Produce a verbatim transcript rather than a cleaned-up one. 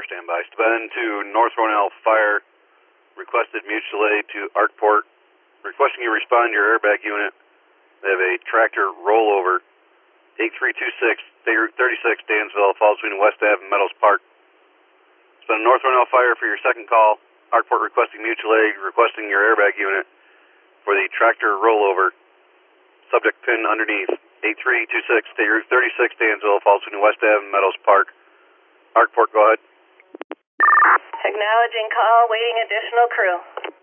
standby. Steuben to North Ronell Fire, requested mutual aid to Arkport, requesting you respond to your airbag unit. They have a tractor rollover, eight three two six, State Route thirty-six, Dansville, falls between West Ave and Meadows Park. Steuben to North Ronell Fire for your second call. Arkport requesting mutual aid, requesting your airbag unit for the tractor rollover. Subject pin underneath, eight three two six, State Route thirty-six, Dansville, falls between West Ave and Meadows Park. Arkport, go ahead. Acknowledging call, waiting additional crew.